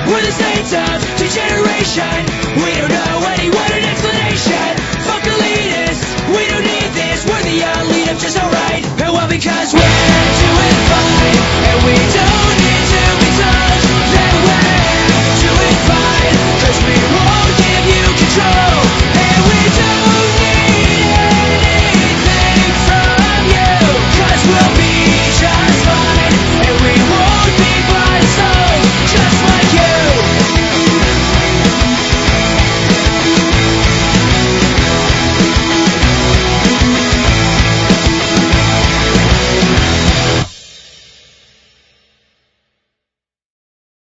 We're the same time, to generation. We don't know anyone an explanation. Fuck elitists, we don't need this. We're the elite of just alright. And well, because we're doing fine, and we don't